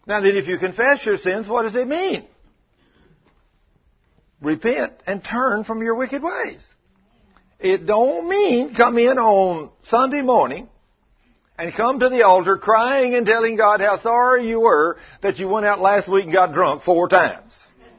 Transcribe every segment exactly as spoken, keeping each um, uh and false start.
Now then, if you confess your sins, what does it mean? Repent and turn from your wicked ways. It don't mean come in on Sunday morning and come to the altar crying and telling God how sorry you were that you went out last week and got drunk four times.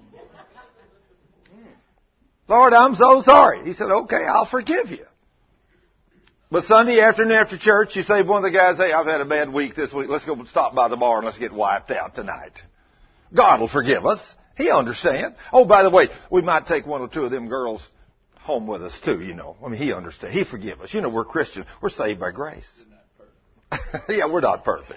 Lord, I'm so sorry. He said, okay, I'll forgive you. But Sunday afternoon after church, you say, one of the guys, hey, I've had a bad week this week. Let's go stop by the bar and let's get wiped out tonight. God will forgive us. He understands. Oh, by the way, we might take one or two of them girls home with us too, you know. I mean, He understands. He forgive us. You know, we're Christians. We're saved by grace. Yeah, we're not perfect.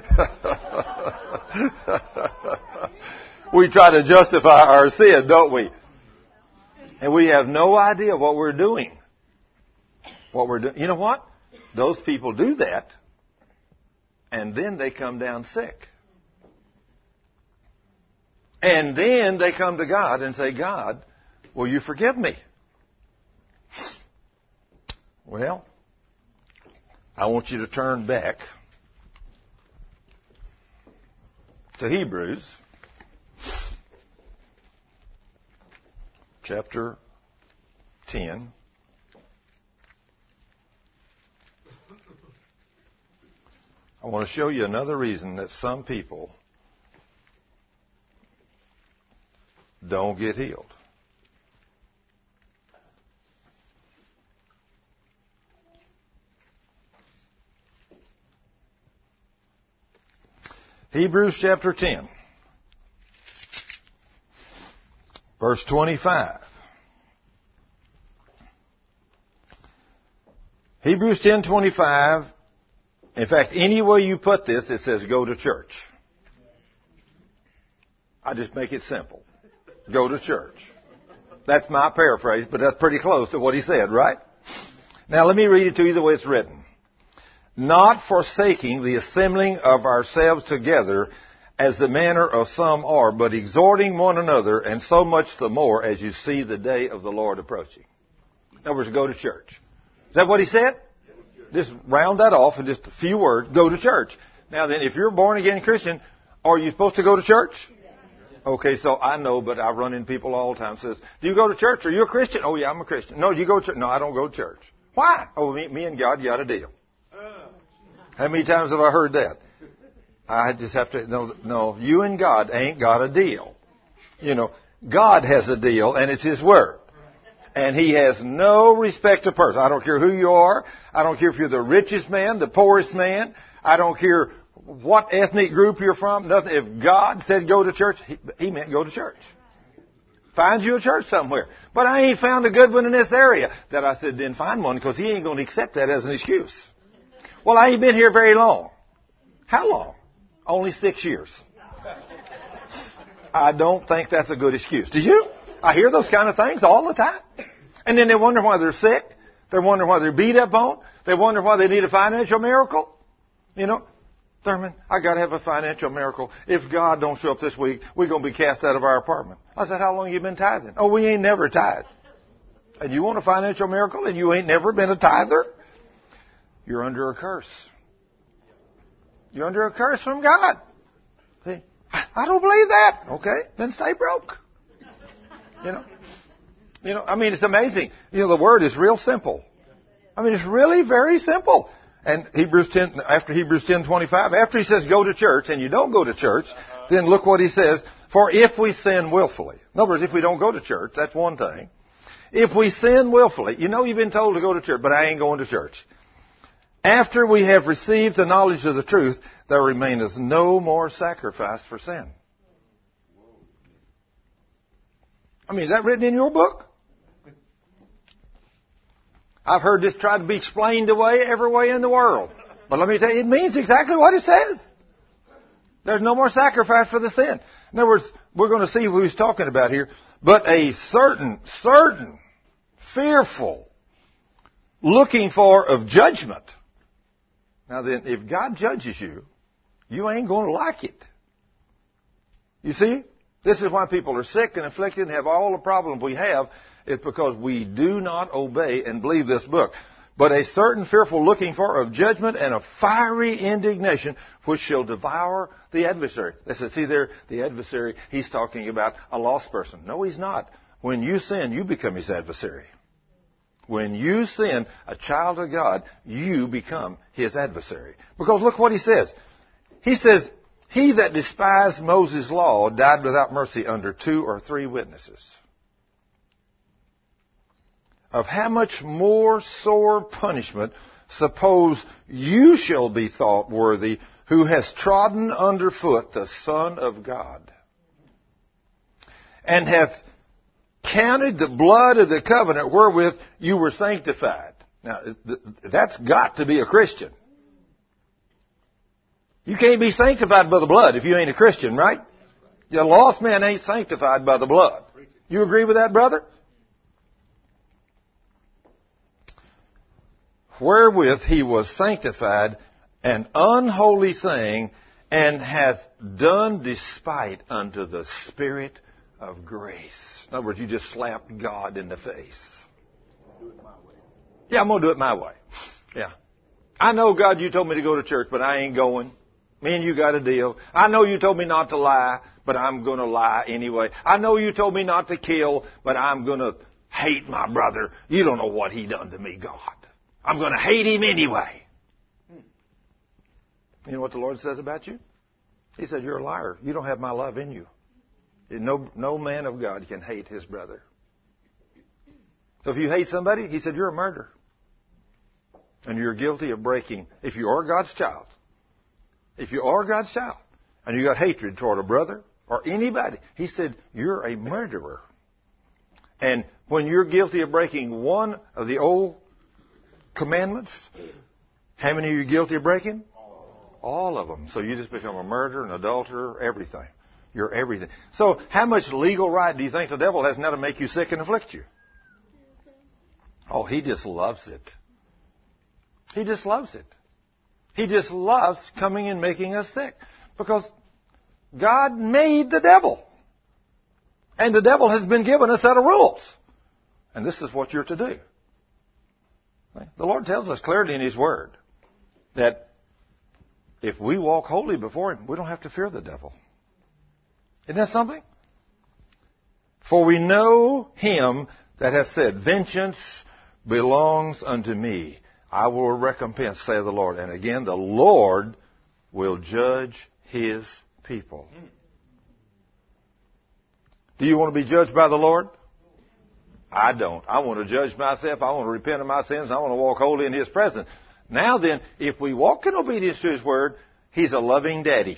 We try to justify our sin, don't we? And we have no idea what we're doing. What we're doing. You know what? Those people do that, and then they come down sick. And then they come to God and say, God, will you forgive me? Well, I want you to turn back to Hebrews chapter ten. I want to show you another reason that some people don't get healed. Hebrews chapter ten, verse twenty-five. Hebrews ten twenty-five. In fact, any way you put this, it says go to church. I just make it simple. Go to church. That's my paraphrase, but that's pretty close to what he said, right? Now let me read it to you the way it's written. Not forsaking the assembling of ourselves together as the manner of some are, but exhorting one another, and so much the more as you see the day of the Lord approaching. In other words, go to church. Is that what he said? Just round that off in just a few words. Go to church. Now then, if you're a born-again Christian, are you supposed to go to church? Okay, so I know, but I run into people all the time. Says, do you go to church? Are you a Christian? Oh, yeah, I'm a Christian. No, do you go to church? No, I don't go to church. Why? Oh, me, me and God got a deal. How many times have I heard that? I just have to, no, no, you and God ain't got a deal. You know, God has a deal, and it's His Word. And He has no respect of person. I don't care who you are. I don't care if you're the richest man, the poorest man. I don't care what ethnic group you're from. Nothing. If God said go to church, He, he meant go to church. Find you a church somewhere. But I ain't found a good one in this area. That I said, then find one, because He ain't going to accept that as an excuse. Well, I ain't been here very long. How long? Only six years. I don't think that's a good excuse. Do you? I hear those kind of things all the time. And then they wonder why they're sick. They wonder why they're beat up on. They wonder why they need a financial miracle. You know, Thurman, I got to have a financial miracle. If God don't show up this week, we're going to be cast out of our apartment. I said, how long you been tithing? Oh, we ain't never tithed. And you want a financial miracle and you ain't never been a tither? You're under a curse. You're under a curse from God. See? I don't believe that. Okay, then stay broke. You know, you know. I mean, it's amazing. You know, the word is real simple. I mean, it's really very simple. And Hebrews ten, after Hebrews ten twenty-five, after he says go to church, and you don't go to church, then look what he says. For if we sin willfully, in other words, if we don't go to church, that's one thing. If we sin willfully, you know, you've been told to go to church, but I ain't going to church. After we have received the knowledge of the truth, there remaineth no more sacrifice for sin. I mean, is that written in your book? I've heard this tried to be explained away every way in the world. But let me tell you, it means exactly what it says. There's no more sacrifice for the sin. In other words, we're going to see who he's talking about here. But a certain, certain, fearful, looking for of judgment. Now then, if God judges you, you ain't going to like it. You see? This is why people are sick and afflicted and have all the problems we have. It's because we do not obey and believe this book. but a certain fearful looking for of judgment and of fiery indignation, which shall devour the adversary. Listen, see there, the adversary, he's talking about a lost person. No, he's not. When you sin, you become his adversary. When you sin, a child of God, you become his adversary. Because look what he says. He says, he that despised Moses' law died without mercy under two or three witnesses. Of how much more sore punishment suppose you shall be thought worthy, who has trodden underfoot the Son of God, and hath counted the blood of the covenant wherewith you were sanctified. Now, that's got to be a Christian. You can't be sanctified by the blood if you ain't a Christian, right? The lost man ain't sanctified by the blood. You agree with that, brother? Wherewith he was sanctified, an unholy thing, and hath done despite unto the Spirit of grace. In other words, you just slapped God in the face. Do it my way. Yeah, I'm going to do it my way. Yeah. I know, God, you told me to go to church, but I ain't going. Me and you got a deal. I know you told me not to lie, but I'm going to lie anyway. I know you told me not to kill, but I'm going to hate my brother. You don't know what he done to me, God. I'm going to hate him anyway. You know what the Lord says about you? He says, you're a liar. You don't have my love in you. No, no man of God can hate his brother. So if you hate somebody, he said, you're a murderer. And you're guilty of breaking, if you are God's child, if you are God's child, and you got hatred toward a brother or anybody, he said, you're a murderer. And when you're guilty of breaking one of the old commandments, how many are you guilty of breaking? All of them. So you just become a murderer, an adulterer, everything. You're everything. So how much legal right do you think the devil has now to make you sick and afflict you? Oh, he just loves it. He just loves it. He just loves coming and making us sick. Because God made the devil. And the devil has been given a set of rules. And this is what you're to do. The Lord tells us clearly in His Word that if we walk holy before Him, we don't have to fear the devil. Isn't that something? For we know Him that hath said, vengeance belongs unto me. I will recompense, saith the Lord. And again, the Lord will judge His people. Do you want to be judged by the Lord? I don't. I want to judge myself. I want to repent of my sins. I want to walk holy in His presence. Now then, if we walk in obedience to His Word, He's a loving daddy.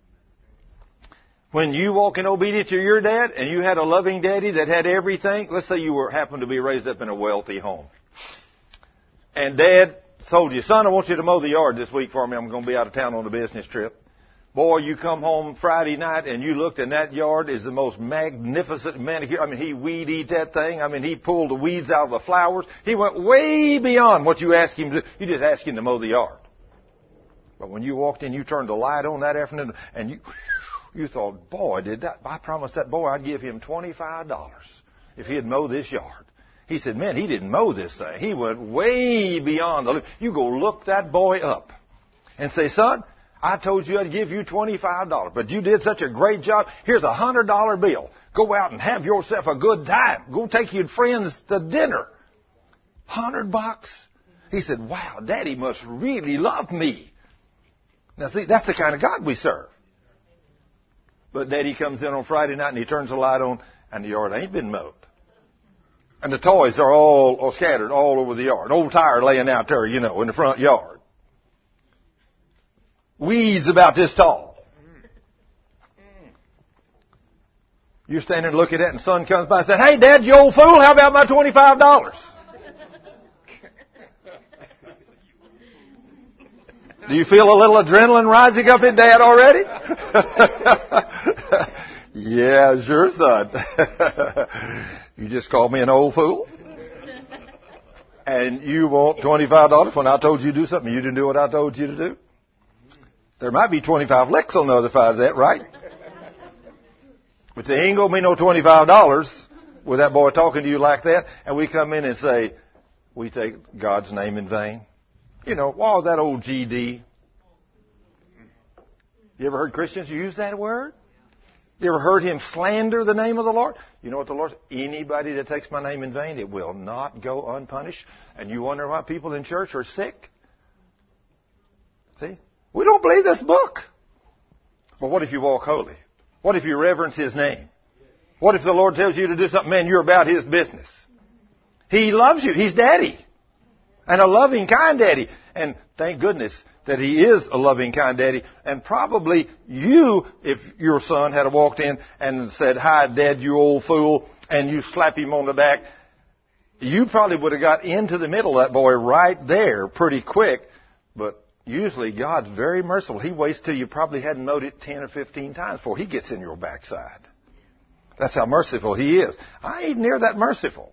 When you walk in obedience to your dad and you had a loving daddy that had everything, let's say you were happened to be raised up in a wealthy home. And Dad told you, son, I want you to mow the yard this week for me. I'm going to be out of town on a business trip. Boy, you come home Friday night and you looked and that yard is the most magnificent manicure. I mean, he weed eat that thing. I mean, he pulled the weeds out of the flowers. He went way beyond what you asked him to do. You just asked him to mow the yard. But when you walked in, you turned the light on that afternoon and you, you thought, boy, did that, I promised that boy I'd give him twenty-five dollars if he'd mow this yard. He said, man, he didn't mow this thing. He went way beyond the limit. You go look that boy up and say, son, I told you I'd give you twenty-five dollars, but you did such a great job. Here's a one hundred dollar bill. Go out and have yourself a good time. Go take your friends to dinner. one hundred bucks. He said, wow, Daddy must really love me. Now, see, that's the kind of God we serve. But Daddy comes in on Friday night and he turns the light on and the yard ain't been mowed. And the toys are all, all scattered all over the yard. An old tire laying out there, you know, in the front yard. Weeds about this tall. You're standing there looking at it and son comes by and says, hey, Dad, you old fool, how about my twenty-five dollars? Do you feel a little adrenaline rising up in Dad already? Yeah, sure, son. You just called me an old fool? And you want twenty-five dollars when I told you to do something you didn't do what I told you to do? There might be twenty-five licks on the other side of that, right? But there ain't going to be no twenty-five dollars with that boy talking to you like that. And we come in and say, we take God's name in vain. You know, oh, that old G D. You ever heard Christians use that word? You ever heard him slander the name of the Lord? You know what the Lord said? Anybody that takes my name in vain, it will not go unpunished. And you wonder why people in church are sick? See? We don't believe this book. But what if you walk holy? What if you reverence his name? What if the Lord tells you to do something? Man, you're about his business. He loves you. He's daddy. And a loving, kind daddy. And thank goodness that he is a loving, kind daddy. And probably you, if your son had walked in and said, "Hi, Dad, you old fool," and you slap him on the back, you probably would have got into the middle of that boy right there pretty quick. But usually God's very merciful. He waits till you probably hadn't mowed it ten or fifteen times before he gets in your backside. That's how merciful he is. I ain't near that merciful.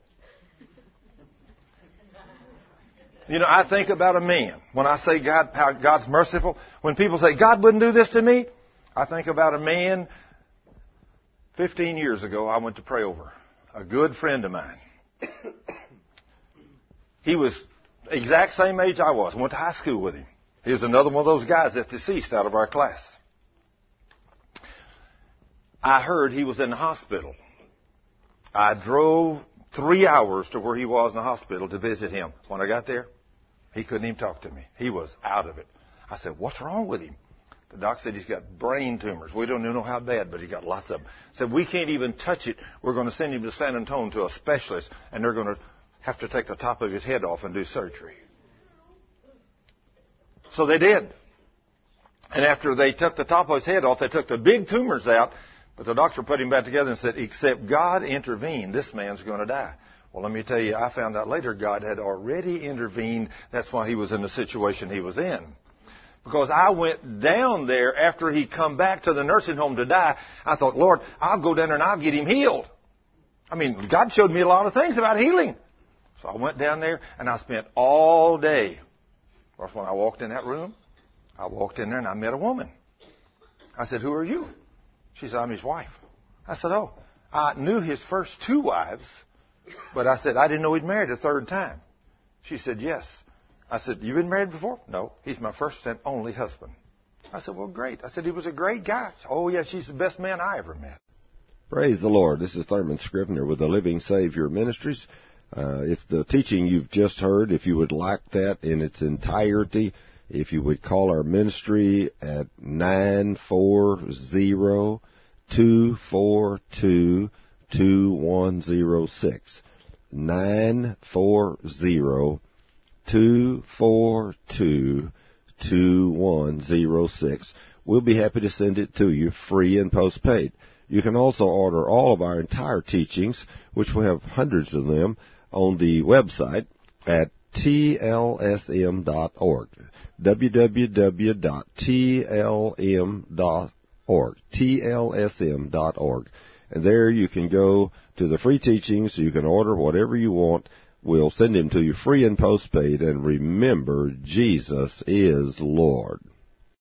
You know, I think about a man. When I say God, how God's merciful, when people say, "God wouldn't do this to me," I think about a man. Fifteen years ago, I went to pray over a good friend of mine. He was the exact same age I was. Went to high school with him. He was another one of those guys that's deceased out of our class. I heard he was in the hospital. I drove three hours to where he was in the hospital to visit him. When I got there, he couldn't even talk to me. He was out of it. I said, "What's wrong with him?" The doc said he's got brain tumors. We don't even know how bad, but he's got lots of them. Said, "We can't even touch it. We're going to send him to San Antonio to a specialist, and they're going to have to take the top of his head off and do surgery." So they did. And after they took the top of his head off, they took the big tumors out, but the doctor put him back together and said, "Except God intervened, this man's going to die." Well, let me tell you, I found out later God had already intervened. That's why he was in the situation he was in. Because I went down there after he'd come back to the nursing home to die. I thought, "Lord, I'll go down there and I'll get him healed." I mean, God showed me a lot of things about healing. So I went down there and I spent all day. Of course, when I walked in that room, I walked in there and I met a woman. I said, "Who are you?" She said, "I'm his wife." I said, "Oh, I knew his first two wives, but I said, I didn't know he'd married a third time." She said, "Yes." I said, "You've been married before?" "No, he's my first and only husband." I said, "Well, great." I said, "He was a great guy." "Oh, yeah, she's the best man I ever met." Praise the Lord. This is Thurman Scrivener with the Living Savior Ministries. Uh, if the teaching you've just heard, if you would like that in its entirety, if you would call our ministry at nine four zero, two four two, two one zero six. nine four zero, two four two, two one zero six. We'll be happy to send it to you free and postpaid. You can also order all of our entire teachings, which we have hundreds of them, on the website at T L S M dot org. w w w dot T L M dot org. T L S M dot org. And there you can go to the free teachings. You can order whatever you want. We'll send them to you free and postpaid. And remember, Jesus is Lord.